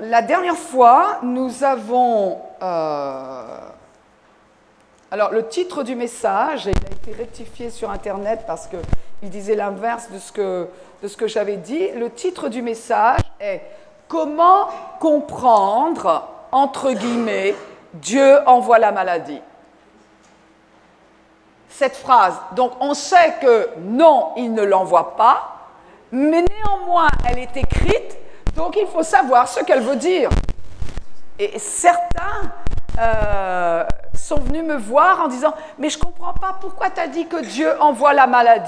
La dernière fois, nous avons... alors, le titre du message, il a été rectifié sur Internet parce qu'il disait l'inverse de ce que j'avais dit. Le titre du message est « Comment comprendre, entre guillemets, Dieu envoie la maladie ?» Cette phrase, donc on sait que non, il ne l'envoie pas, mais néanmoins, elle est écrite, donc il faut savoir ce qu'elle veut dire. Et certains sont venus me voir en disant « Mais je ne comprends pas, pourquoi tu as dit que Dieu envoie la maladie ?»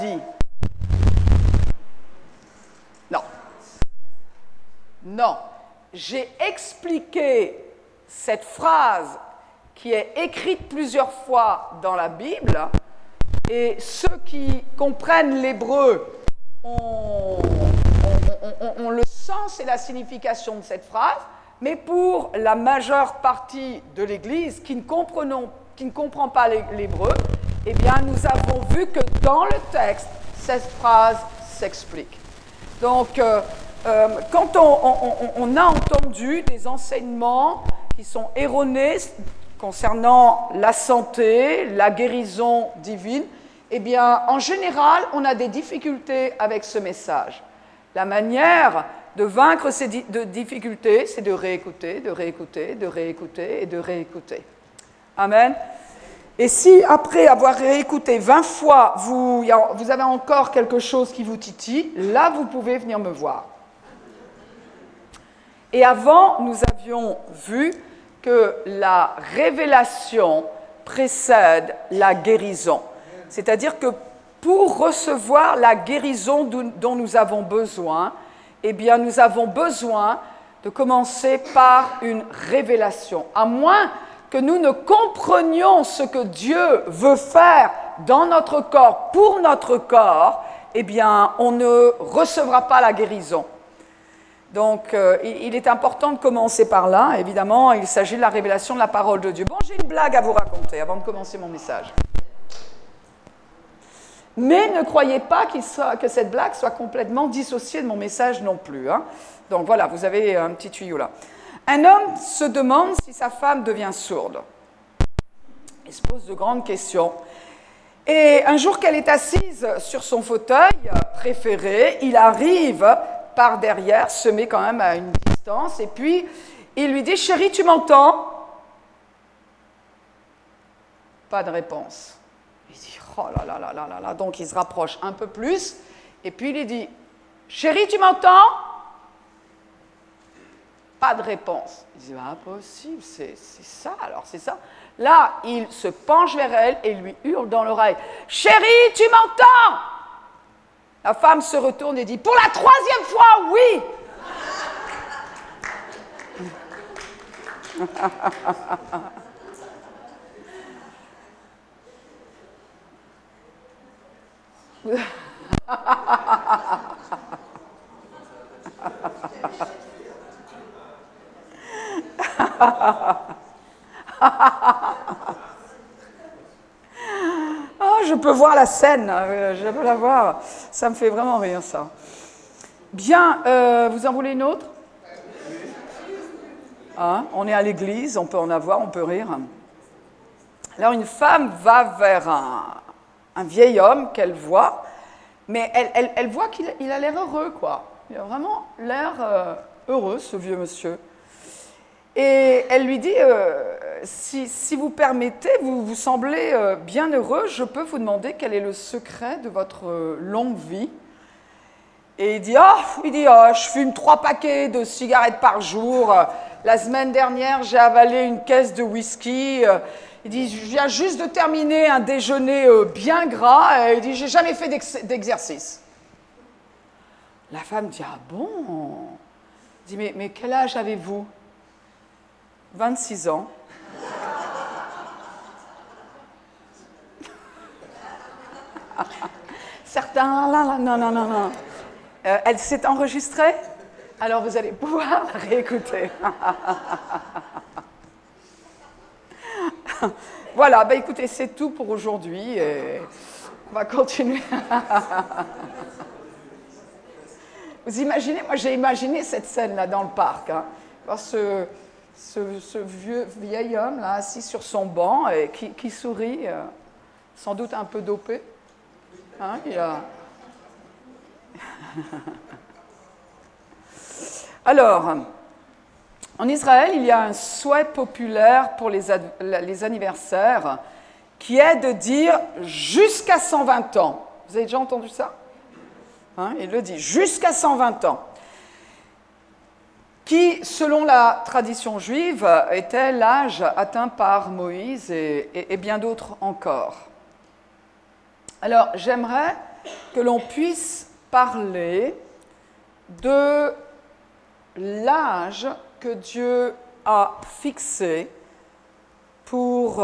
Non. Non. J'ai expliqué cette phrase qui est écrite plusieurs fois dans la Bible, et ceux qui comprennent l'hébreu ont le sens et la signification de cette phrase, mais pour la majeure partie de l'Église qui ne comprend pas l'hébreu, eh bien, nous avons vu que dans le texte, cette phrase s'explique. Donc, quand on a entendu des enseignements qui sont erronés concernant la santé, la guérison divine, eh bien, en général, on a des difficultés avec ce message. La manière de vaincre ces difficultés, c'est de réécouter, de réécouter, de réécouter et de réécouter. Amen. Et si, après avoir réécouté 20 fois, vous avez encore quelque chose qui vous titille, là, vous pouvez venir me voir. Et avant, nous avions vu que la révélation précède la guérison. C'est-à-dire que pour recevoir la guérison dont nous avons besoin, eh bien, nous avons besoin de commencer par une révélation. À moins que nous ne comprenions ce que Dieu veut faire dans notre corps, pour notre corps, eh bien, on ne recevra pas la guérison. Donc, il est important de commencer par là. Évidemment, il s'agit de la révélation de la parole de Dieu. Bon, j'ai une blague à vous raconter avant de commencer mon message. Mais ne croyez pas que cette blague soit complètement dissociée de mon message non plus. Hein. Donc voilà, vous avez un petit tuyau là. Un homme se demande si sa femme devient sourde. Il se pose de grandes questions. Et un jour qu'elle est assise sur son fauteuil préféré, il arrive par derrière, se met quand même à une distance, et puis il lui dit « Chérie, tu m'entends ?» Pas de réponse. Il dit « Oh là là là là là là !» Donc il se rapproche un peu plus, et puis il lui dit « Chérie, tu m'entends ?» Pas de réponse. Il dit « Impossible, c'est ça, alors c'est ça. » Là, il se penche vers elle et lui hurle dans l'oreille « Chérie, tu m'entends ?» La femme se retourne et dit « Pour la 3e fois, oui !» Oh, je peux voir la scène, je peux la voir. Ça me fait vraiment rire, ça. Bien, vous en voulez une autre? Hein, on est à l'église, on peut en avoir, on peut rire. Alors, une femme va vers un vieil homme qu'elle voit, mais elle voit qu'il a l'air heureux, quoi. Il a vraiment l'air heureux, ce vieux monsieur. Et elle lui dit, si vous permettez, vous semblez bien heureux, je peux vous demander quel est le secret de votre longue vie. Et il dit, je fume 3 paquets de cigarettes par jour. La semaine dernière, j'ai avalé une caisse de whisky. Il dit, je viens juste de terminer un déjeuner bien gras. Il dit, j'ai jamais fait d'exercice. La femme dit, ah bon? Il dit, mais quel âge avez-vous? 26 ans. Certains, non. Elle s'est enregistrée? Alors vous allez pouvoir la réécouter. Voilà, bah écoutez, c'est tout pour aujourd'hui. On va continuer. Vous imaginez, moi j'ai imaginé cette scène-là dans le parc. Hein. voir ce vieil homme là, assis sur son banc et qui sourit, sans doute un peu dopé. Hein, il a... Alors, en Israël, il y a un souhait populaire pour les anniversaires qui est de dire jusqu'à 120 ans. Vous avez déjà entendu ça? Hein, il le dit, jusqu'à 120 ans. Qui, selon la tradition juive, était l'âge atteint par Moïse et bien d'autres encore. Alors, j'aimerais que l'on puisse parler de l'âge que Dieu a fixé pour,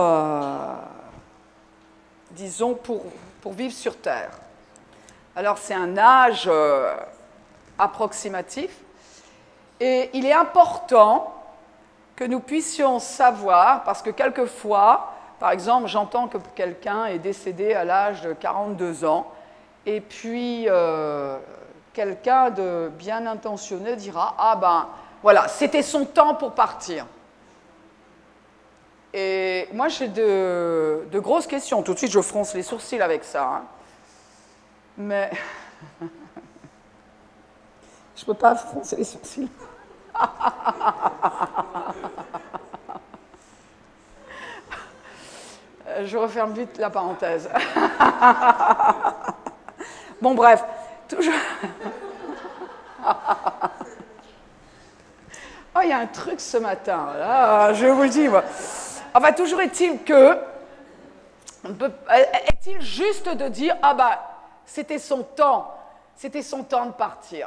disons, pour vivre sur Terre. Alors, c'est un âge approximatif, et il est important que nous puissions savoir, parce que quelquefois, par exemple, j'entends que quelqu'un est décédé à l'âge de 42 ans, et puis quelqu'un de bien intentionné dira « Ah ben, voilà, c'était son temps pour partir ». Et moi, j'ai de grosses questions. Tout de suite, je fronce les sourcils avec ça. Hein. Mais je ne peux pas froncer les sourcils. Je referme vite la parenthèse. Bon, bref, toujours... Oh, il y a un truc ce matin, là, je vous le dis, moi. Enfin, toujours est-il que... Est-il juste de dire, ah ben, c'était son temps de partir.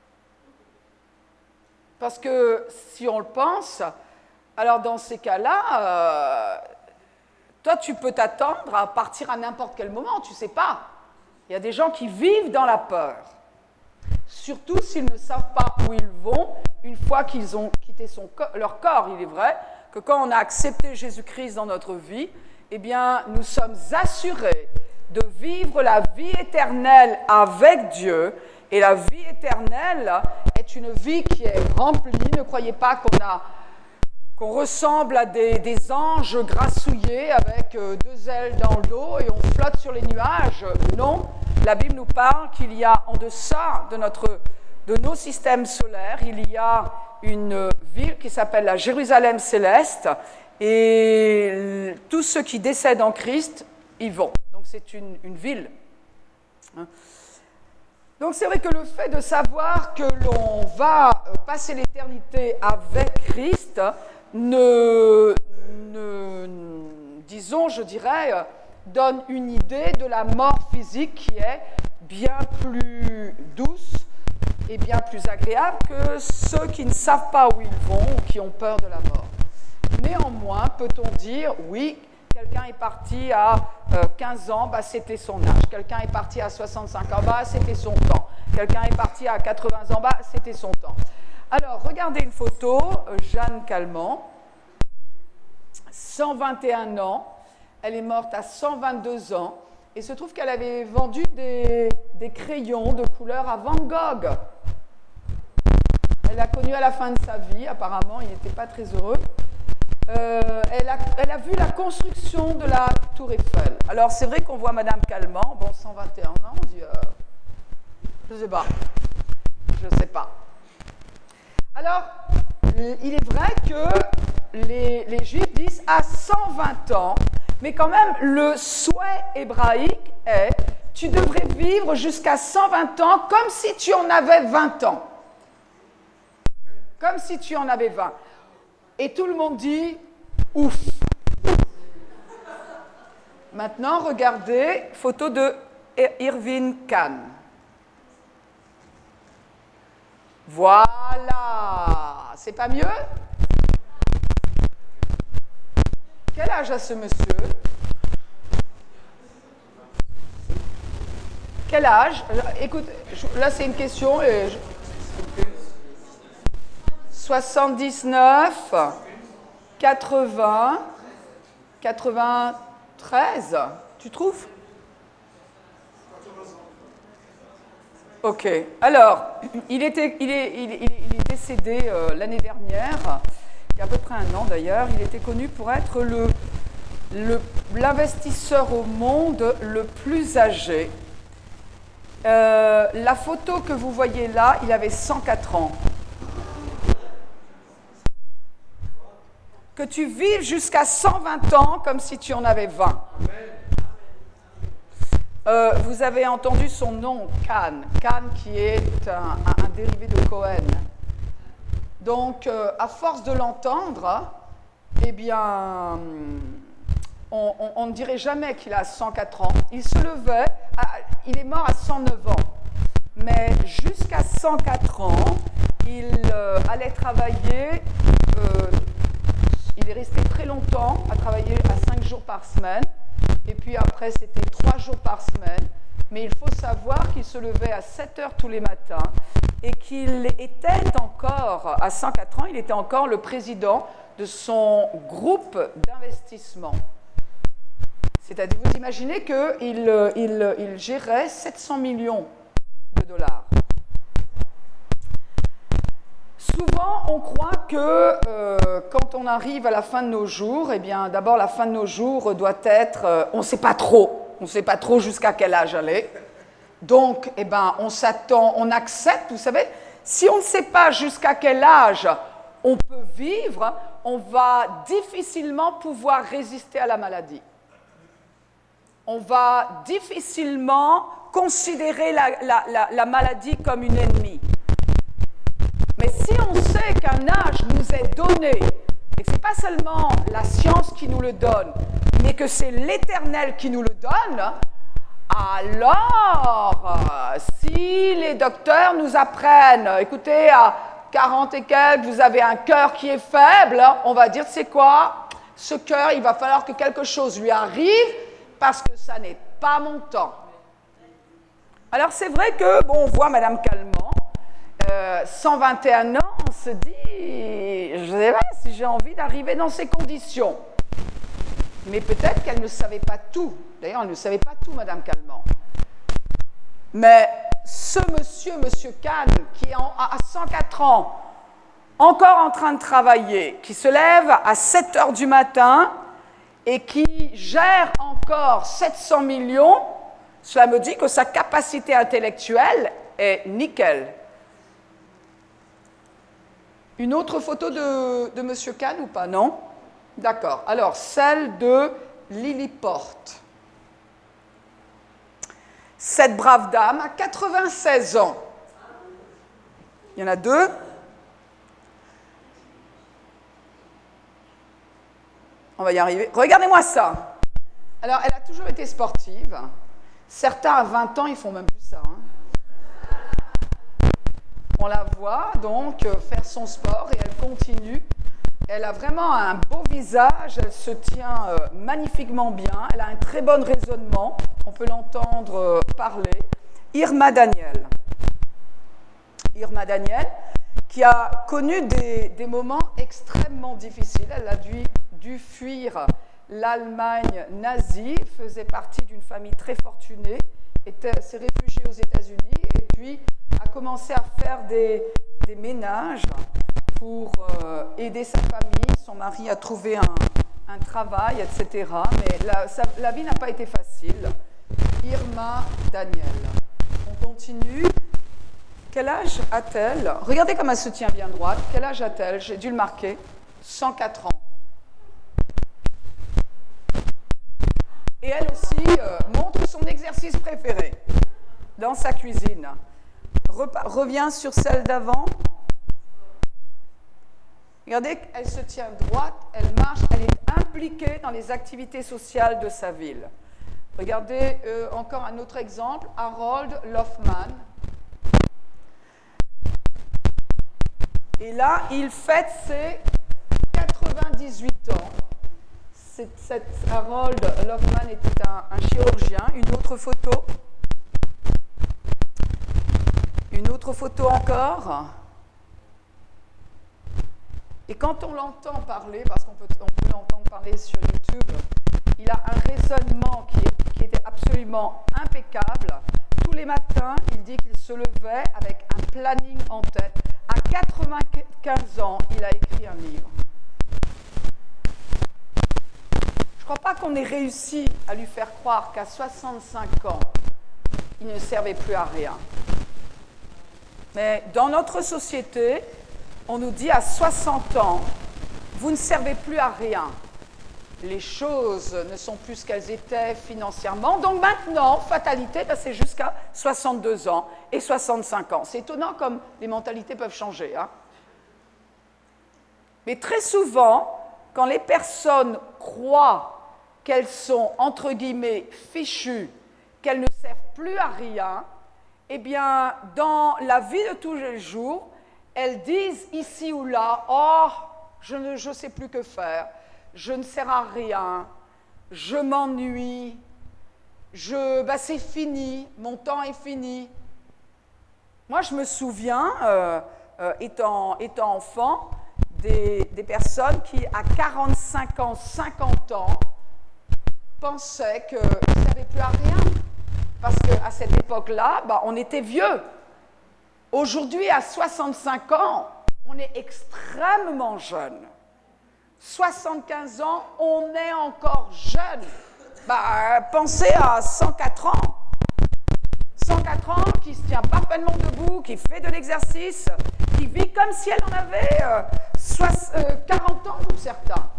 Parce que si on le pense, alors dans ces cas-là, toi, tu peux t'attendre à partir à n'importe quel moment, tu ne sais pas. Il y a des gens qui vivent dans la peur. Surtout s'ils ne savent pas où ils vont une fois qu'ils ont quitté leur corps. Il est vrai que quand on a accepté Jésus-Christ dans notre vie, eh bien, nous sommes assurés de vivre la vie éternelle avec Dieu. Et la vie éternelle est une vie qui est remplie. Ne croyez pas qu'on ressemble à des anges grassouillés avec deux ailes dans le dos et on flotte sur les nuages. Non, la Bible nous parle qu'il y a en deçà de nos systèmes solaires, il y a une ville qui s'appelle la Jérusalem céleste et tous ceux qui décèdent en Christ y vont. Donc c'est une ville. Donc c'est vrai que le fait de savoir que l'on va passer l'éternité avec Christ disons, je dirais, donne une idée de la mort physique qui est bien plus douce et bien plus agréable que ceux qui ne savent pas où ils vont ou qui ont peur de la mort. Néanmoins, peut-on dire, oui, quelqu'un est parti à 15 ans, bah, c'était son âge. Quelqu'un est parti à 65 ans, bah, c'était son temps. Quelqu'un est parti à 80 ans, bah, c'était son temps. Alors, regardez une photo, Jeanne Calment, 121 ans, elle est morte à 122 ans, et il se trouve qu'elle avait vendu des crayons de couleur à Van Gogh. Elle l'a connu à la fin de sa vie, apparemment, il n'était pas très heureux. Elle a vu la construction de la Tour Eiffel. Alors, c'est vrai qu'on voit Madame Calment, bon, 121 ans, on dit, je ne sais pas, Alors, il est vrai que les Juifs disent à 120 ans, mais quand même, le souhait hébraïque est, tu devrais vivre jusqu'à 120 ans comme si tu en avais 20 ans. Comme si tu en avais 20. Et tout le monde dit, ouf. Maintenant, regardez, photo de Irving Kahn. Voilà. C'est pas mieux? Quel âge a ce monsieur? Quel âge? Écoute, là c'est une question. 79, 80, 93, tu trouves? Ok. Alors, il est décédé décédé l'année dernière, il y a à peu près un an d'ailleurs. Il était connu pour être l'investisseur au monde le plus âgé. La photo que vous voyez là, il avait 104 ans. Que tu vives jusqu'à 120 ans comme si tu en avais 20. Vous avez entendu son nom, Kahn. Kahn qui est un dérivé de Cohen. Donc, à force de l'entendre, eh bien, on ne dirait jamais qu'il a 104 ans. Il se levait, il est mort à 109 ans. Mais jusqu'à 104 ans, il allait travailler, il est resté très longtemps à travailler à 5 jours par semaine. Et puis après, c'était 3 jours par semaine. Mais il faut savoir qu'il se levait à 7 heures tous les matins et qu'il était encore, à 104 ans, il était encore le président de son groupe d'investissement. C'est-à-dire, vous imaginez qu'il gérait 700 millions de dollars. Souvent, on croit que quand on arrive à la fin de nos jours, eh bien, d'abord, la fin de nos jours doit être, on ne sait pas trop jusqu'à quel âge aller. Donc, eh ben, on s'attend, on accepte, vous savez, si on ne sait pas jusqu'à quel âge on peut vivre, on va difficilement pouvoir résister à la maladie. On va difficilement considérer la maladie comme une ennemie. Mais si on sait qu'un âge nous est donné, et que ce n'est pas seulement la science qui nous le donne, mais que c'est l'Éternel qui nous le donne, alors, si les docteurs nous apprennent, écoutez, à 40 et quelques, vous avez un cœur qui est faible, on va dire, c'est quoi? Ce cœur, il va falloir que quelque chose lui arrive, parce que ça n'est pas mon temps. Alors, c'est vrai que, bon, on voit Madame Calment, 121 ans, on se dit, je ne sais pas si j'ai envie d'arriver dans ces conditions. Mais peut-être qu'elle ne savait pas tout. D'ailleurs, elle ne savait pas tout, Madame Calment. Mais ce monsieur Kahn, qui est à 104 ans, encore en train de travailler, qui se lève à 7 heures du matin et qui gère encore 700 millions, cela me dit que sa capacité intellectuelle est nickel. Une autre photo de M. Kahn ou pas? Non? D'accord. Alors, celle de Lily Porte. Cette brave dame a 96 ans. Il y en a deux. On va y arriver. Regardez-moi ça. Alors, elle a toujours été sportive. Certains, à 20 ans, ils font même plus ça. On la voit donc faire son sport et elle continue. Elle a vraiment un beau visage, elle se tient magnifiquement bien, elle a un très bon raisonnement, on peut l'entendre parler. Irma Daniel. Irma Daniel, qui a connu des moments extrêmement difficiles. Elle a dû fuir l'Allemagne nazie, faisait partie d'une famille très fortunée, s'est réfugiée aux États-Unis et puis a commencé à faire des ménages pour aider sa famille. Son mari a trouvé un travail, etc. Mais la vie n'a pas été facile. Irma Daniel. On continue. Quel âge a-t-elle? Regardez comme elle se tient bien droite. Quel âge a-t-elle? J'ai dû le marquer. 104 ans. Et elle aussi montre son exercice préféré dans sa cuisine. Reviens sur celle d'avant. Regardez, elle se tient droite, elle marche, elle est impliquée dans les activités sociales de sa ville. Regardez encore un autre exemple, Harold Lofman. Et là, il fête ses 98 ans. Harold Lofman était un chirurgien. Une autre photo. Une autre photo encore. Et quand on l'entend parler, parce qu'on peut l'entendre parler sur YouTube, il a un raisonnement qui était absolument impeccable. Tous les matins, il dit qu'il se levait avec un planning en tête. À 95 ans, il a écrit un livre. Je ne crois pas qu'on ait réussi à lui faire croire qu'à 65 ans, il ne servait plus à rien. Mais dans notre société, on nous dit à 60 ans, vous ne servez plus à rien. Les choses ne sont plus ce qu'elles étaient financièrement. Donc maintenant, fatalité, c'est jusqu'à 62 ans et 65 ans. C'est étonnant comme les mentalités peuvent changer. Hein. Mais très souvent, quand les personnes croient qu'elles sont, entre guillemets, fichues, qu'elles ne servent plus à rien, eh bien, dans la vie de tous les jours, elles disent ici ou là, « Oh, je ne sais plus que faire. Je ne sers à rien, je m'ennuie, c'est fini, mon temps est fini. » Moi, je me souviens, étant enfant, des personnes qui, à 45 ans, 50 ans, pensaient qu'ils ne servaient plus à rien. Parce qu'à cette époque-là, on était vieux. Aujourd'hui, à 65 ans, on est extrêmement jeune. 75 ans, on est encore jeune. Pensez à 104 ans. 104 ans, qui se tient parfaitement debout, qui fait de l'exercice, qui vit comme si elle en avait 40 ans pour certains.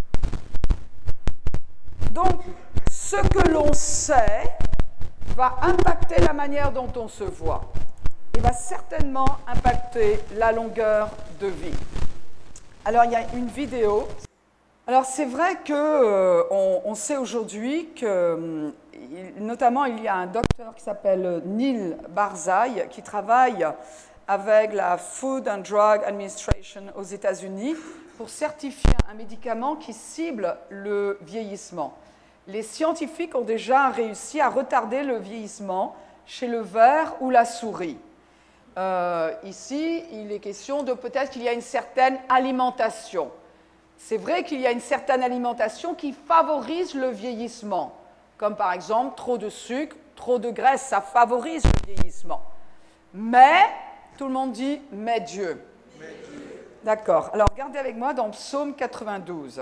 Donc, ce que l'on sait va impacter la manière dont on se voit et va certainement impacter la longueur de vie. Alors, il y a une vidéo. Alors, c'est vrai qu'on sait aujourd'hui que, notamment, il y a un docteur qui s'appelle Neil Barzai, qui travaille avec la Food and Drug Administration aux États-Unis pour certifier un médicament qui cible le vieillissement. Les scientifiques ont déjà réussi à retarder le vieillissement chez le ver ou la souris. Ici, il est question de peut-être qu'il y a une certaine alimentation. C'est vrai qu'il y a une certaine alimentation qui favorise le vieillissement, comme par exemple trop de sucre, trop de graisse, ça favorise le vieillissement. Mais, tout le monde dit « mais Dieu ». D'accord, alors regardez avec moi dans Psaume 92.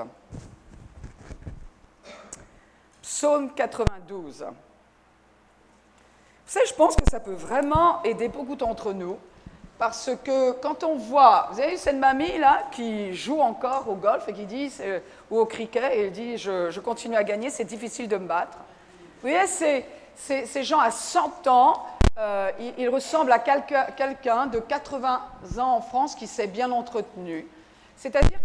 Psaume 92. Vous savez, je pense que ça peut vraiment aider beaucoup d'entre nous, parce que quand on voit, vous avez vu cette mamie là qui joue encore au golf et qui dit, ou au cricket, et elle dit je continue à gagner, c'est difficile de me battre. Vous voyez, ces gens à 100 ans, ils ressemblent à quelqu'un de 80 ans en France qui s'est bien entretenu. C'est-à-dire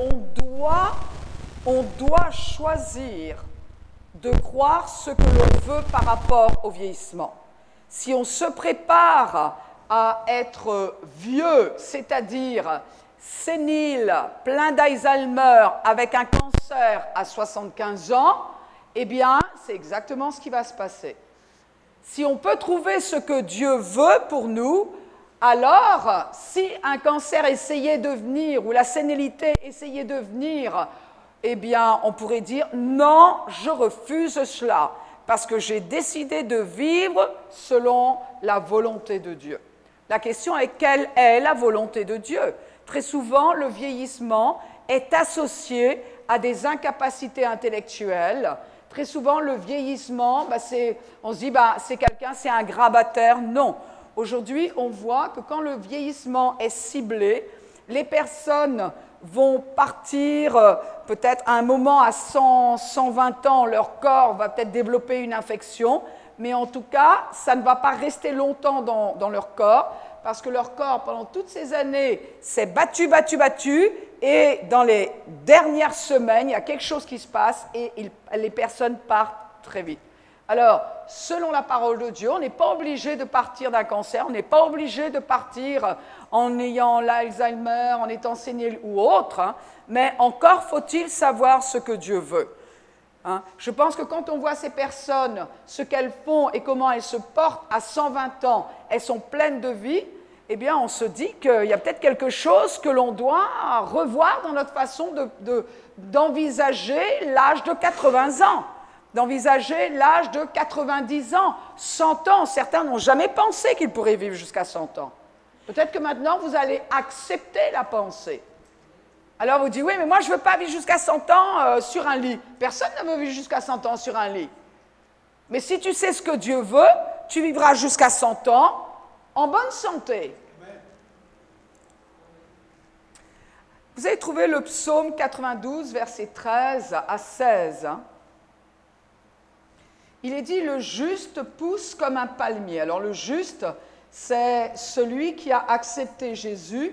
qu'on doit choisir de croire ce que l'on veut par rapport au vieillissement. Si on se prépare à être vieux, c'est-à-dire sénile, plein d'Alzheimer, avec un cancer à 75 ans, eh bien, c'est exactement ce qui va se passer. Si on peut trouver ce que Dieu veut pour nous, alors, si un cancer essayait de venir, ou la sénilité essayait de venir, eh bien, on pourrait dire « Non, je refuse cela, parce que j'ai décidé de vivre selon la volonté de Dieu. » La question est « Quelle est la volonté de Dieu ?» Très souvent, le vieillissement est associé à des incapacités intellectuelles. Très souvent, le vieillissement, on se dit c'est quelqu'un, c'est un grabataire. Non. Aujourd'hui, on voit que quand le vieillissement est ciblé, les personnes vont partir peut-être à un moment à 100, 120 ans, leur corps va peut-être développer une infection, mais en tout cas, ça ne va pas rester longtemps dans leur corps, parce que leur corps, pendant toutes ces années, s'est battu, et dans les dernières semaines, il y a quelque chose qui se passe et les personnes partent très vite. Alors, selon la parole de Dieu, on n'est pas obligé de partir d'un cancer, on n'est pas obligé de partir en ayant l'Alzheimer, en étant sénile ou autre, hein, mais encore faut-il savoir ce que Dieu veut. Hein. Je pense que quand on voit ces personnes, ce qu'elles font et comment elles se portent à 120 ans, elles sont pleines de vie, eh bien, on se dit qu'il y a peut-être quelque chose que l'on doit revoir dans notre façon d'envisager l'âge de 80 ans. D'envisager l'âge de 90 ans, 100 ans. Certains n'ont jamais pensé qu'ils pourraient vivre jusqu'à 100 ans. Peut-être que maintenant, vous allez accepter la pensée. Alors vous dites, oui, mais moi, je ne veux pas vivre jusqu'à 100 ans sur un lit. Personne ne veut vivre jusqu'à 100 ans sur un lit. Mais si tu sais ce que Dieu veut, tu vivras jusqu'à 100 ans en bonne santé. Vous avez trouvé le psaume 92, versets 13 à 16. Il est dit, le juste pousse comme un palmier. Alors le juste, c'est celui qui a accepté Jésus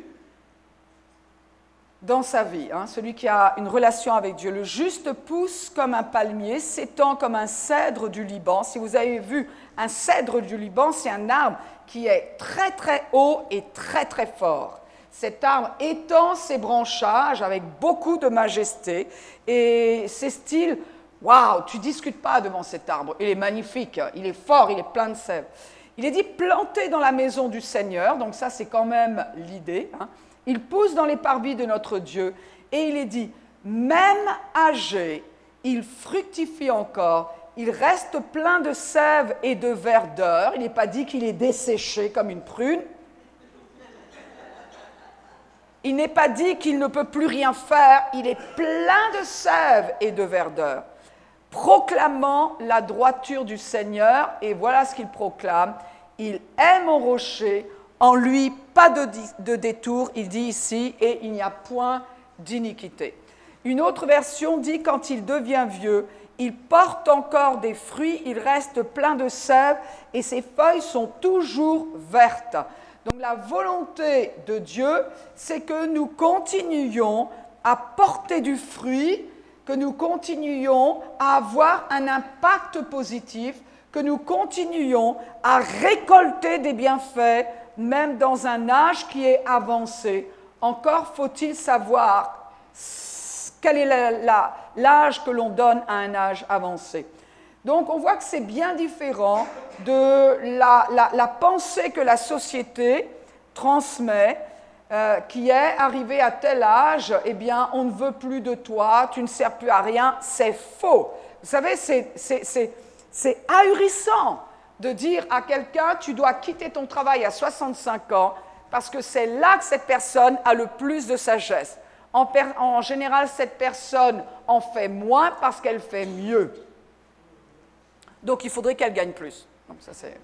dans sa vie, celui qui a une relation avec Dieu. Le juste pousse comme un palmier, s'étend comme un cèdre du Liban. Si vous avez vu un cèdre du Liban, c'est un arbre qui est très très haut et très très fort. Cet arbre étend ses branchages avec beaucoup de majesté et c'est style, waouh, tu ne discutes pas devant cet arbre, il est magnifique, il est fort, il est plein de sève. Il est dit planté dans la maison du Seigneur, donc ça c'est quand même l'idée. Il pousse dans les parvis de notre Dieu et il est dit, même âgé, il fructifie encore, il reste plein de sève et de verdeur, il n'est pas dit qu'il est desséché comme une prune. Il n'est pas dit qu'il ne peut plus rien faire, il est plein de sève et de verdeur, proclamant la droiture du Seigneur, et voilà ce qu'il proclame, il est mon rocher, en lui pas de détour, il dit ici, et il n'y a point d'iniquité. Une autre version dit, quand il devient vieux, il porte encore des fruits, il reste plein de sève, et ses feuilles sont toujours vertes. Donc la volonté de Dieu, c'est que nous continuions à porter du fruit, que nous continuions à avoir un impact positif, que nous continuions à récolter des bienfaits, même dans un âge qui est avancé. Encore faut-il savoir quel est l'âge que l'on donne à un âge avancé. Donc, on voit que c'est bien différent de la pensée que la société transmet, qui est arrivé à tel âge, eh bien, on ne veut plus de toi, tu ne sers plus à rien. C'est faux. Vous savez, c'est ahurissant de dire à quelqu'un, tu dois quitter ton travail à 65 ans, parce que c'est là que cette personne a le plus de sagesse. En général, cette personne en fait moins parce qu'elle fait mieux. Donc, il faudrait qu'elle gagne plus. Donc, ça, c'est...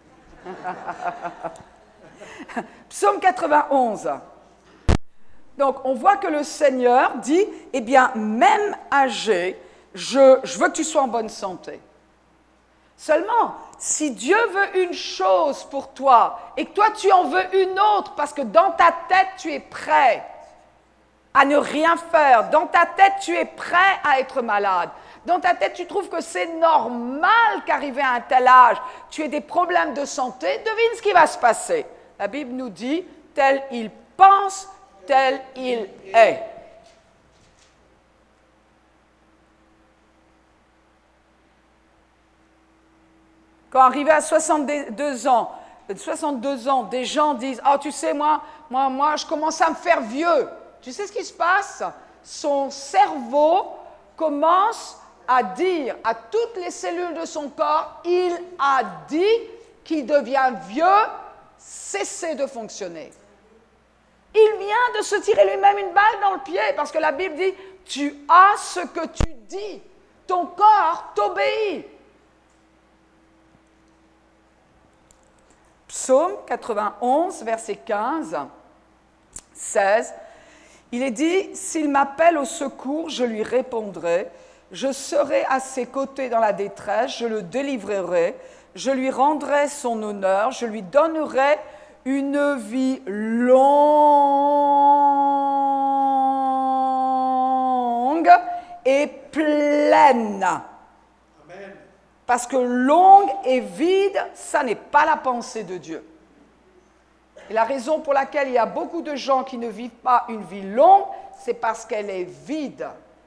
Psaume 91. Donc, on voit que le Seigneur dit, eh bien, même âgé, je veux que tu sois en bonne santé. Seulement, si Dieu veut une chose pour toi et que toi, tu en veux une autre parce que dans ta tête, tu es prêt à ne rien faire, dans ta tête, tu es prêt à être malade, dans ta tête, tu trouves que c'est normal qu'arrivé à un tel âge, tu aies des problèmes de santé, devine ce qui va se passer. La Bible nous dit, tel il pense, tel il est. Quand arrivé à 62 ans, des gens disent « Ah, tu sais, moi, je commence à me faire vieux. » Tu sais ce qui se passe? Son cerveau commence à dire à toutes les cellules de son corps, il a dit qu'il devient vieux, cessez de fonctionner. Il vient de se tirer lui-même une balle dans le pied parce que la Bible dit, tu as ce que tu dis, ton corps t'obéit. Psaume 91, verset 15, 16, il est dit, s'il m'appelle au secours, je lui répondrai. Je serai à ses côtés dans la détresse, je le délivrerai, je lui rendrai son honneur, je lui donnerai une vie longue et pleine. Amen. Parce que longue et vide, ça n'est pas la pensée de Dieu. Et la raison pour laquelle il y a beaucoup de gens qui ne vivent pas une vie longue, c'est parce qu'elle est vide.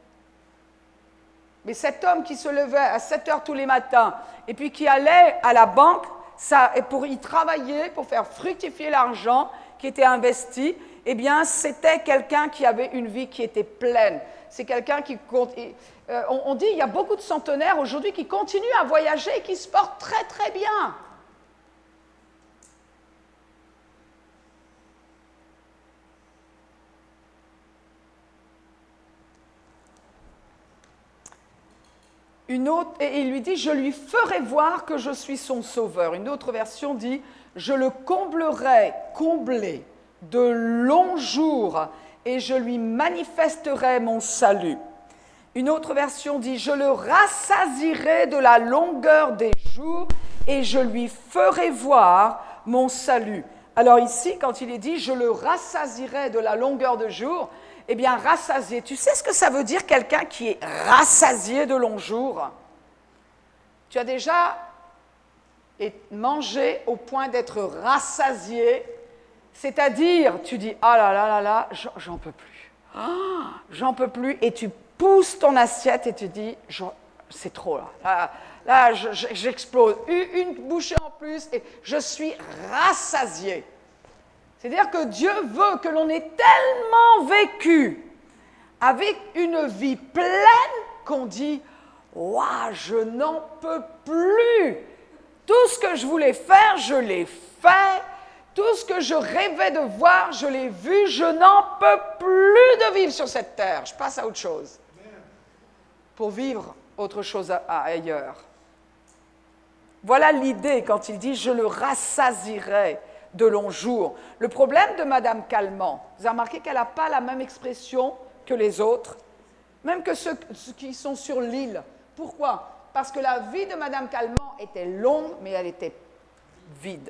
Mais cet homme qui se levait à 7 heures tous les matins et puis qui allait à la banque pour y travailler, pour faire fructifier l'argent qui était investi, eh bien, c'était quelqu'un qui avait une vie qui était pleine. C'est quelqu'un qui... on dit qu'il y a beaucoup de centenaires aujourd'hui qui continuent à voyager et qui se portent très, très bien. Une autre, et il lui dit, je lui ferai voir que je suis son sauveur. Une autre version dit, je le comblerai, combler, de longs jours, et je lui manifesterai mon salut. Une autre version dit, je le rassasierai de la longueur des jours, et je lui ferai voir mon salut. Alors ici, quand il est dit, je le rassasierai de la longueur de jour, eh bien, rassasier, tu sais ce que ça veut dire quelqu'un qui est rassasié de longs jours? Tu as déjà mangé au point d'être rassasié, c'est-à-dire, tu dis, ah là là là là, j'en peux plus, j'en peux plus, et tu pousses ton assiette et tu dis, c'est trop là, là j'explose, une bouchée en plus et je suis rassasié. C'est-à-dire que Dieu veut que l'on ait tellement vécu avec une vie pleine qu'on dit « Waouh, je n'en peux plus ! Tout ce que je voulais faire, je l'ai fait. Tout ce que je rêvais de voir, je l'ai vu. Je n'en peux plus de vivre sur cette terre. Je passe à autre chose. Pour vivre autre chose ailleurs. » Voilà l'idée quand il dit « Je le rassasierai » de longs jours. Le problème de Madame Calment, vous avez remarqué qu'elle n'a pas la même expression que les autres, même que ceux qui sont sur l'île. Pourquoi? Parce que la vie de Madame Calment était longue, mais elle était vide.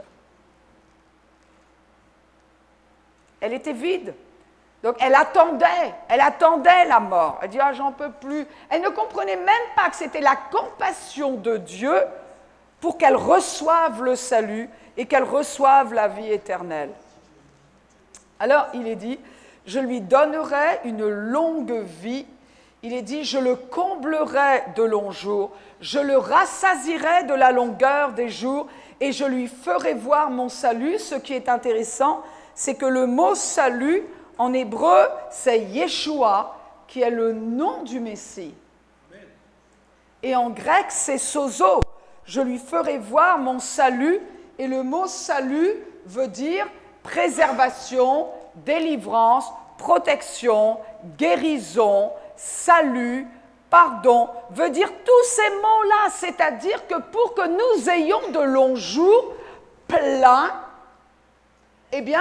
Elle était vide. Donc elle attendait la mort. Elle dit, ah, j'en peux plus. Elle ne comprenait même pas que c'était la compassion de Dieu pour qu'elle reçoive le salut et qu'elle reçoive la vie éternelle. Alors, il est dit, je lui donnerai une longue vie. Il est dit, je le comblerai de longs jours, je le rassasierai de la longueur des jours et je lui ferai voir mon salut. Ce qui est intéressant, c'est que le mot salut, en hébreu, c'est Yeshua, qui est le nom du Messie. Et en grec, c'est sozo. Je lui ferai voir mon salut. Et le mot salut veut dire préservation, délivrance, protection, guérison, salut, pardon, veut dire tous ces mots-là, c'est-à-dire que pour que nous ayons de longs jours pleins, eh bien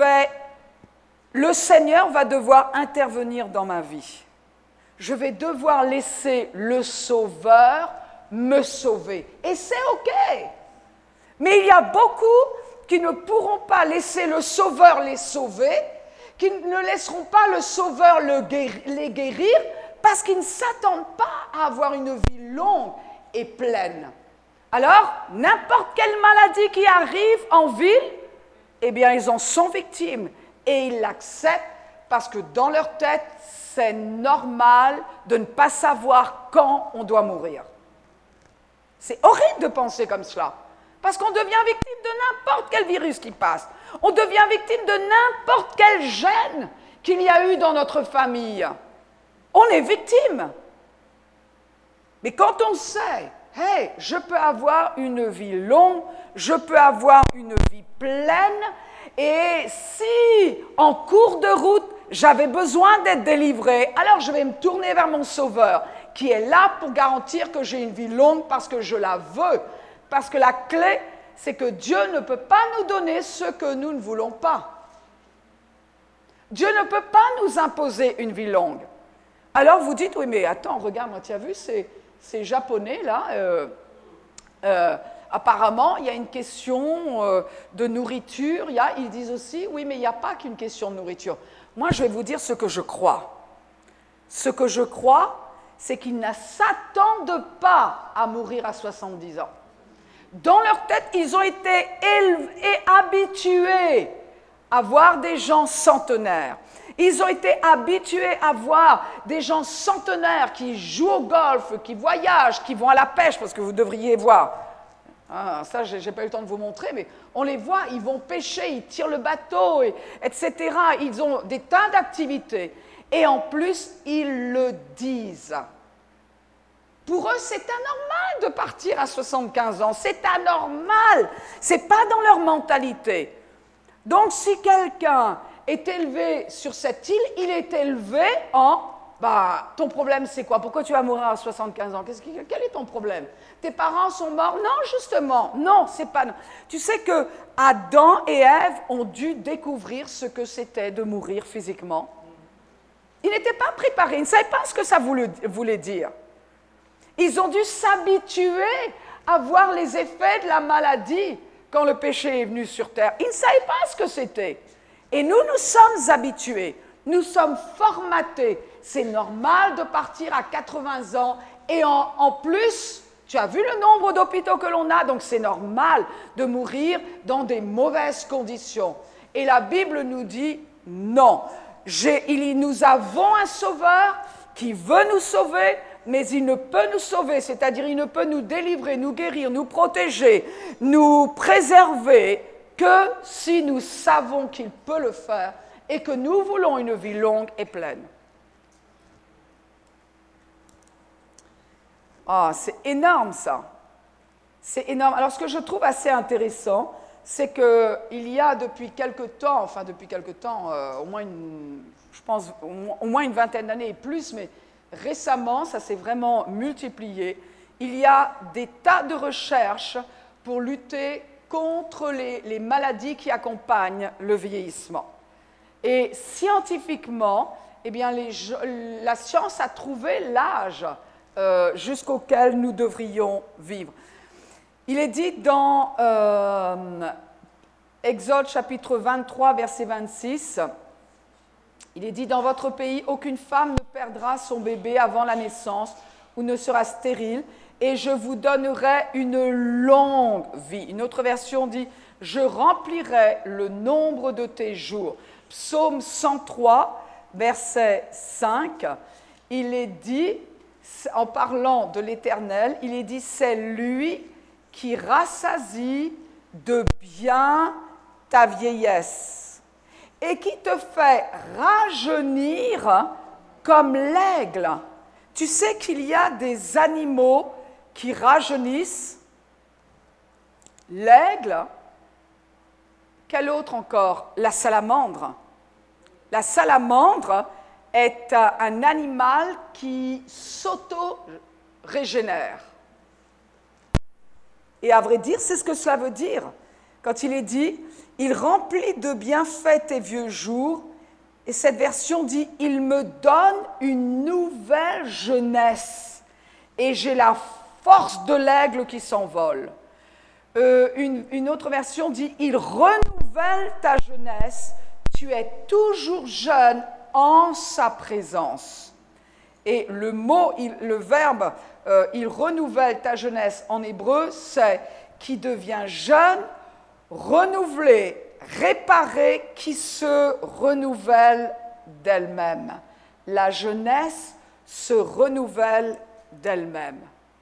le Seigneur va devoir intervenir dans ma vie. Je vais devoir laisser le Sauveur me sauver. Et c'est OK. Mais il y a beaucoup qui ne pourront pas laisser le Sauveur les sauver, qui ne laisseront pas le Sauveur les guérir, parce qu'ils ne s'attendent pas à avoir une vie longue et pleine. Alors, n'importe quelle maladie qui arrive en ville, eh bien, ils en sont victimes. Et ils l'acceptent parce que dans leur tête, c'est normal de ne pas savoir quand on doit mourir. C'est horrible de penser comme cela. Parce qu'on devient victime de n'importe quel virus qui passe. On devient victime de n'importe quel gène qu'il y a eu dans notre famille. On est victime. Mais quand on sait, hey, je peux avoir une vie longue, je peux avoir une vie pleine, et si en cours de route, j'avais besoin d'être délivré, alors je vais me tourner vers mon Sauveur, qui est là pour garantir que j'ai une vie longue parce que je la veux. Parce que la clé, c'est que Dieu ne peut pas nous donner ce que nous ne voulons pas. Dieu ne peut pas nous imposer une vie longue. Alors vous dites, oui mais attends, regarde, tu as vu ces Japonais là, apparemment il y a une question de nourriture, ils disent aussi, oui mais il n'y a pas qu'une question de nourriture. Moi je vais vous dire ce que je crois. Ce que je crois, c'est qu'ils ne s'attendent pas à mourir à 70 ans. Dans leur tête, ils ont été habitués à voir des gens centenaires. Ils ont été habitués à voir des gens centenaires qui jouent au golf, qui voyagent, qui vont à la pêche, parce que vous devriez voir. Ah, ça, je n'ai pas eu le temps de vous montrer, mais on les voit, ils vont pêcher, ils tirent le bateau, etc. Ils ont des tas d'activités. Et en plus, ils le disent. Pour eux, c'est anormal de partir à 75 ans. C'est anormal. Ce n'est pas dans leur mentalité. Donc, si quelqu'un est élevé sur cette île, il est élevé en bah, ton problème c'est quoi? Pourquoi tu vas mourir à 75 ans? Quel est ton problème? Tes parents sont morts? Non, justement, non, c'est pas... Tu sais que Adam et Ève ont dû découvrir ce que c'était de mourir physiquement. Ils n'étaient pas préparés, ils ne savaient pas ce que ça voulait dire. Ils ont dû s'habituer à voir les effets de la maladie quand le péché est venu sur terre. Ils ne savaient pas ce que c'était. Et nous sommes habitués, nous sommes formatés. C'est normal de partir à 80 ans et en plus, tu as vu le nombre d'hôpitaux que l'on a, donc c'est normal de mourir dans des mauvaises conditions. Et la Bible nous dit non. Nous avons un sauveur qui veut nous sauver, mais il ne peut nous sauver, c'est-à-dire il ne peut nous délivrer, nous guérir, nous protéger, nous préserver que si nous savons qu'il peut le faire et que nous voulons une vie longue et pleine. Ah, c'est énorme ça. C'est énorme. Alors ce que je trouve assez intéressant, c'est qu'il y a depuis quelque temps, au moins une vingtaine d'années et plus, mais récemment, ça s'est vraiment multiplié. Il y a des tas de recherches pour lutter contre les maladies qui accompagnent le vieillissement. Et scientifiquement, eh bien, la science a trouvé l'âge jusqu'auquel nous devrions vivre. Il est dit dans Exode chapitre 23, verset 26, il est dit « Dans votre pays, aucune femme ne perdra son bébé avant la naissance ou ne sera stérile, et je vous donnerai une longue vie. » Une autre version dit « Je remplirai le nombre de tes jours. » Psaume 103, verset 5, il est dit, en parlant de l'Éternel, il est dit « C'est lui qui rassasie de bien ta vieillesse et qui te fait rajeunir comme l'aigle. » Tu sais qu'il y a des animaux qui rajeunissent. L'aigle, quel autre encore? La salamandre. La salamandre est un animal qui s'auto-régénère. Et à vrai dire, c'est ce que cela veut dire. Quand il est dit, il remplit de bienfaits tes vieux jours, et cette version dit, il me donne une nouvelle jeunesse, et j'ai la force de l'aigle qui s'envole. Une autre version dit, il renouvelle ta jeunesse, tu es toujours jeune en sa présence. Et le verbe il renouvelle ta jeunesse en hébreu, c'est qui devient jeune, renouvelé, réparé, qui se renouvelle d'elle-même. La jeunesse se renouvelle d'elle-même.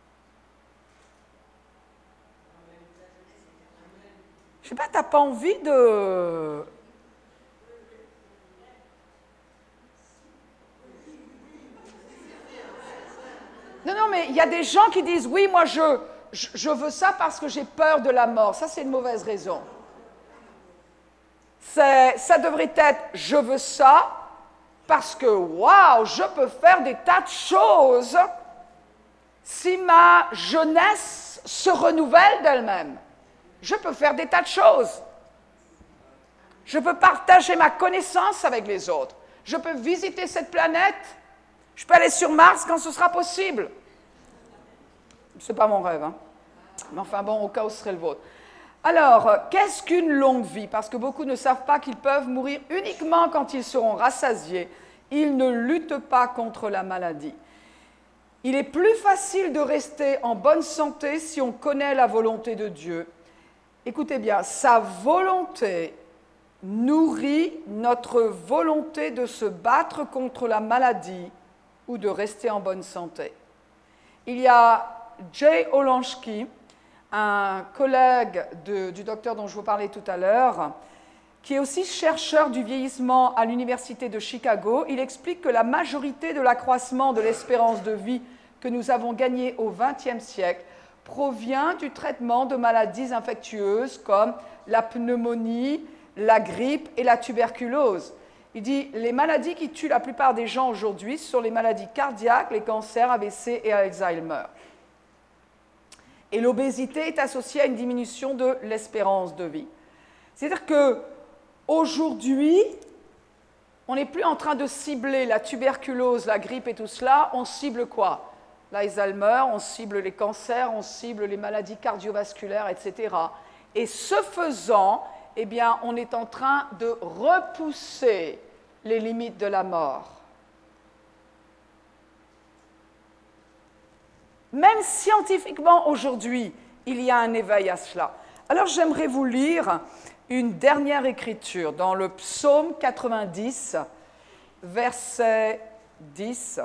Je ne sais pas, tu n'as pas envie de... Non, mais il y a des gens qui disent, oui, moi je veux ça parce que j'ai peur de la mort. Ça, c'est une mauvaise raison. Ça devrait être, je veux ça parce que, waouh, je peux faire des tas de choses si ma jeunesse se renouvelle d'elle-même. Je peux faire des tas de choses. Je peux partager ma connaissance avec les autres. Je peux visiter cette planète. Je peux aller sur Mars quand ce sera possible. Ce n'est pas mon rêve, hein. Mais enfin bon, au cas où ce serait le vôtre. Alors, qu'est-ce qu'une longue vie? Parce que beaucoup ne savent pas qu'ils peuvent mourir uniquement quand ils seront rassasiés. Ils ne luttent pas contre la maladie. Il est plus facile de rester en bonne santé si on connaît la volonté de Dieu. Écoutez bien, sa volonté nourrit notre volonté de se battre contre la maladie ou de rester en bonne santé. Il y a Jay Olenchky, un collègue du docteur dont je vous parlais tout à l'heure, qui est aussi chercheur du vieillissement à l'Université de Chicago. Il explique que la majorité de l'accroissement de l'espérance de vie que nous avons gagné au XXe siècle provient du traitement de maladies infectieuses comme la pneumonie, la grippe et la tuberculose. Il dit, les maladies qui tuent la plupart des gens aujourd'hui sont les maladies cardiaques, les cancers, AVC et Alzheimer. Et l'obésité est associée à une diminution de l'espérance de vie. C'est-à-dire qu'aujourd'hui, on n'est plus en train de cibler la tuberculose, la grippe et tout cela, on cible quoi? L'Alzheimer, on cible les cancers, on cible les maladies cardiovasculaires, etc. Et ce faisant, eh bien, on est en train de repousser les limites de la mort. Même scientifiquement, aujourd'hui, il y a un éveil à cela. Alors, j'aimerais vous lire une dernière écriture dans le psaume 90, verset 10.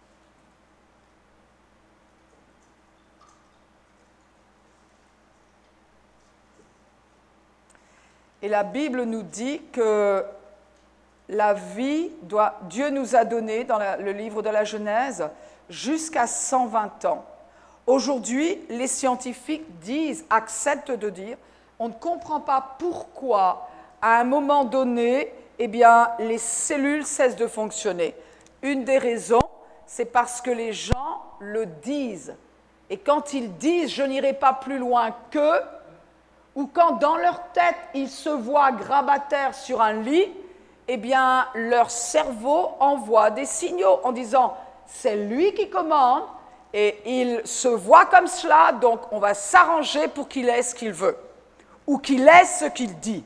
Et la Bible nous dit que la vie Dieu nous a donné dans le livre de la Genèse jusqu'à 120 ans. Aujourd'hui, les scientifiques acceptent de dire, on ne comprend pas pourquoi, à un moment donné, eh bien, les cellules cessent de fonctionner. Une des raisons, c'est parce que les gens le disent. Et quand ils disent « je n'irai pas plus loin que », ou quand dans leur tête, ils se voient grabataires sur un lit, eh bien, leur cerveau envoie des signaux en disant « c'est lui qui commande » et il se voit comme cela, donc on va s'arranger pour qu'il ait ce qu'il veut, ou qu'il ait ce qu'il dit.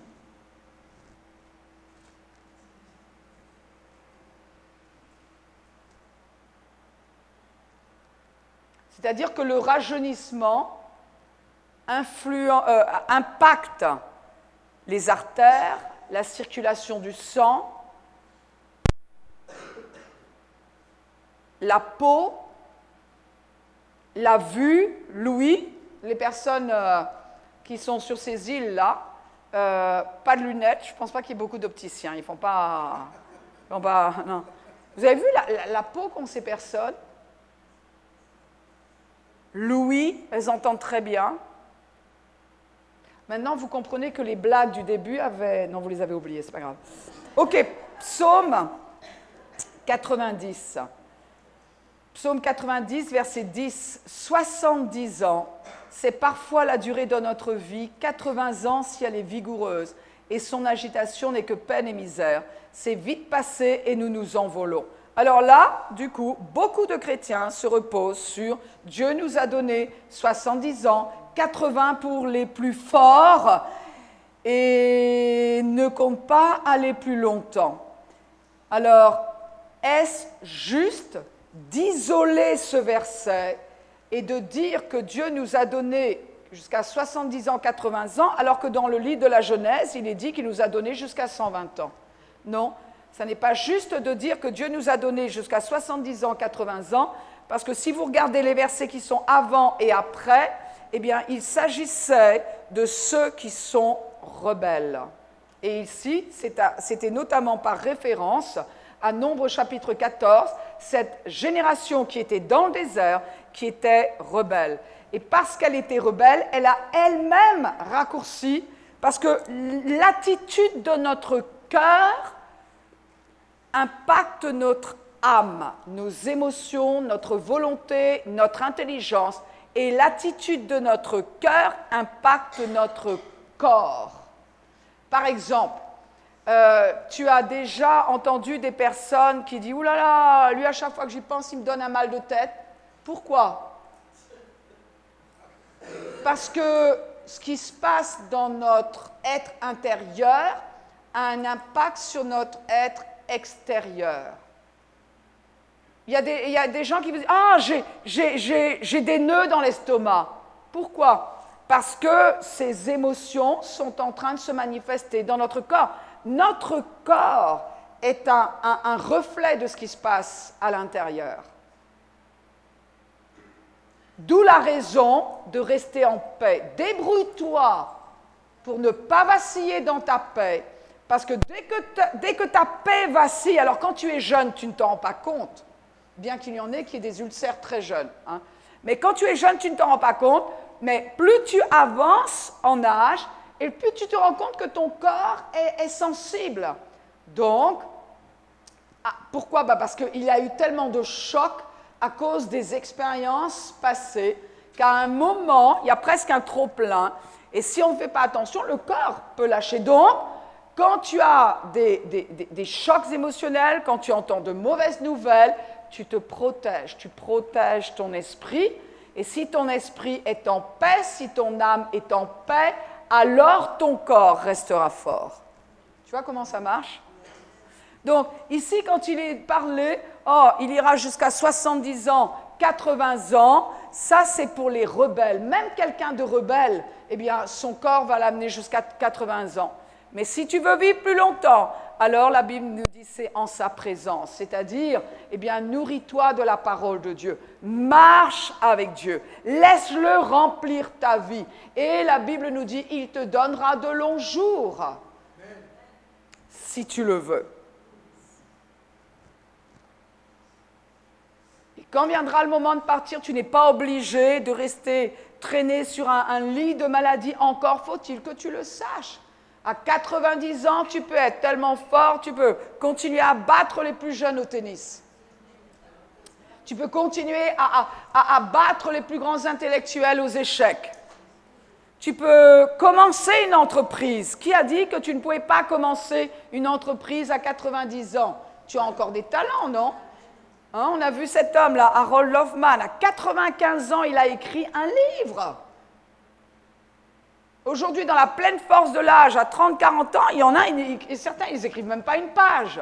C'est-à-dire que le rajeunissement impacte les artères, la circulation du sang, la peau, la vue, l'ouïe. Les personnes qui sont sur ces îles-là, pas de lunettes, je ne pense pas qu'il y ait beaucoup d'opticiens, ils ne font pas... non. Vous avez vu la peau qu'ont ces personnes? L'ouïe, elles entendent très bien. Maintenant, vous comprenez que les blagues du début avaient... Non, vous les avez oubliées, c'est pas grave. Ok, psaume 90. Psaume 90, verset 10. 70 ans, c'est parfois la durée de notre vie, 80 ans si elle est vigoureuse, et son agitation n'est que peine et misère. C'est vite passé et nous nous envolons. Alors là, du coup, beaucoup de chrétiens se reposent sur Dieu nous a donné 70 ans, 80 pour les plus forts, et ne compte pas aller plus longtemps. Alors, est-ce juste d'isoler ce verset et de dire que Dieu nous a donné jusqu'à 70 ans, 80 ans, alors que dans le livre de la Genèse, il est dit qu'il nous a donné jusqu'à 120 ans? Non, ça n'est pas juste de dire que Dieu nous a donné jusqu'à 70 ans, 80 ans, parce que si vous regardez les versets qui sont avant et après, eh bien, il s'agissait de ceux qui sont rebelles. Et ici, c'était notamment par référence à Nombre chapitre 14, cette génération qui était dans le désert, qui était rebelle. Et parce qu'elle était rebelle, elle a elle-même raccourci, parce que l'attitude de notre cœur impacte notre âme, nos émotions, notre volonté, notre intelligence, et l'attitude de notre cœur impacte notre corps. Par exemple, tu as déjà entendu des personnes qui disent « Ouh là là, lui à chaque fois que j'y pense, il me donne un mal de tête. » Pourquoi? Parce que ce qui se passe dans notre être intérieur a un impact sur notre être extérieur. Il y a des gens qui vous disent « Ah, j'ai des nœuds dans l'estomac. » Pourquoi? Parce que ces émotions sont en train de se manifester dans notre corps. Notre corps est un reflet de ce qui se passe à l'intérieur. D'où la raison de rester en paix. Débrouille-toi pour ne pas vaciller dans ta paix. Parce que dès que ta paix vacille, alors quand tu es jeune, tu ne t'en rends pas compte, bien qu'il y en ait qui aient des ulcères très jeunes. Hein. Mais quand tu es jeune, tu ne t'en rends pas compte, mais plus tu avances en âge, et plus tu te rends compte que ton corps est sensible. Donc, Pourquoi? Parce qu'il y a eu tellement de chocs à cause des expériences passées qu'à un moment, il y a presque un trop-plein. Et si on ne fait pas attention, le corps peut lâcher. Donc, quand tu as des chocs émotionnels, quand tu entends de mauvaises nouvelles, tu te protèges. Tu protèges ton esprit. Et si ton esprit est en paix, si ton âme est en paix, alors ton corps restera fort. Tu vois comment ça marche? Donc, ici, quand il est parlé, il ira jusqu'à 70 ans, 80 ans, ça c'est pour les rebelles. Même quelqu'un de rebelle, eh bien, son corps va l'amener jusqu'à 80 ans. Mais si tu veux vivre plus longtemps, alors la Bible nous dit c'est en sa présence. C'est-à-dire, eh bien, nourris-toi de la parole de Dieu. Marche avec Dieu. Laisse-le remplir ta vie. Et la Bible nous dit, il te donnera de longs jours. Si tu le veux. Quand viendra le moment de partir, tu n'es pas obligé de rester traîné sur un lit de maladie. Encore faut-il que tu le saches. À 90 ans, tu peux être tellement fort, tu peux continuer à battre les plus jeunes au tennis. Tu peux continuer à battre les plus grands intellectuels aux échecs. Tu peux commencer une entreprise. Qui a dit que tu ne pouvais pas commencer une entreprise à 90 ans? Tu as encore des talents, non? Hein, on a vu cet homme-là, Harold Hoffman, à 95 ans, il a écrit un livre. Aujourd'hui, dans la pleine force de l'âge, à 30-40 ans, il y en a, et certains, ils n'écrivent même pas une page.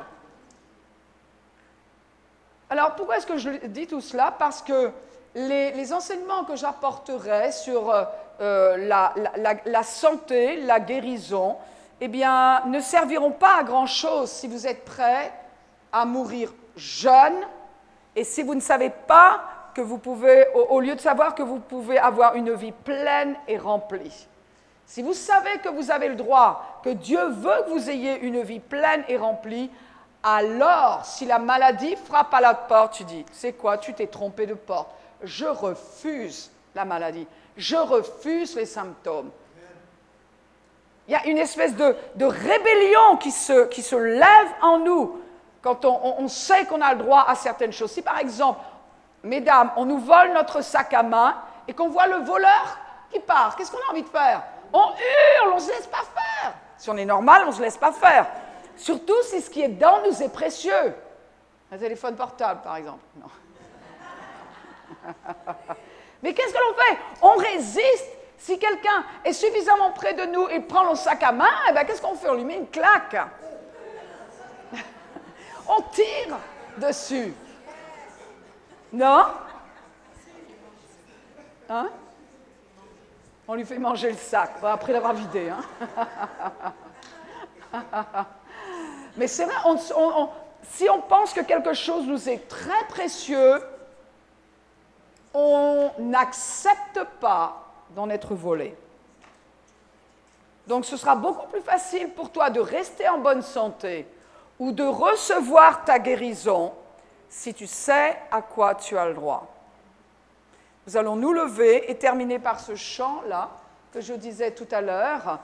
Alors, pourquoi est-ce que je dis tout cela? Parce que les enseignements que j'apporterai sur la santé, la guérison, eh bien, ne serviront pas à grand-chose si vous êtes prêts à mourir jeune. Et si vous ne savez pas que vous pouvez, au lieu de savoir que vous pouvez avoir une vie pleine et remplie, si vous savez que vous avez le droit, que Dieu veut que vous ayez une vie pleine et remplie, alors, si la maladie frappe à la porte, tu dis, c'est quoi, tu t'es trompé de porte. Je refuse la maladie. Je refuse les symptômes. Il y a une espèce de rébellion qui se lève en nous quand on sait qu'on a le droit à certaines choses. Si par exemple, mesdames, on nous vole notre sac à main et qu'on voit le voleur qui part, qu'est-ce qu'on a envie de faire? On hurle, on ne se laisse pas faire. Si on est normal, on ne se laisse pas faire. Surtout si ce qui est dans nous est précieux. Un téléphone portable, par exemple. Non. Mais qu'est-ce que l'on fait? On résiste. Si quelqu'un est suffisamment près de nous et prend le sac à main, eh bien, qu'est-ce qu'on fait? On lui met une claque. On tire dessus. Non? Hein? On lui fait manger le sac, après l'avoir vidé. Hein? Mais c'est vrai, si on pense que quelque chose nous est très précieux, on n'accepte pas d'en être volé. Donc ce sera beaucoup plus facile pour toi de rester en bonne santé ou de recevoir ta guérison si tu sais à quoi tu as le droit. Nous allons nous lever et terminer par ce chant-là que je disais tout à l'heure.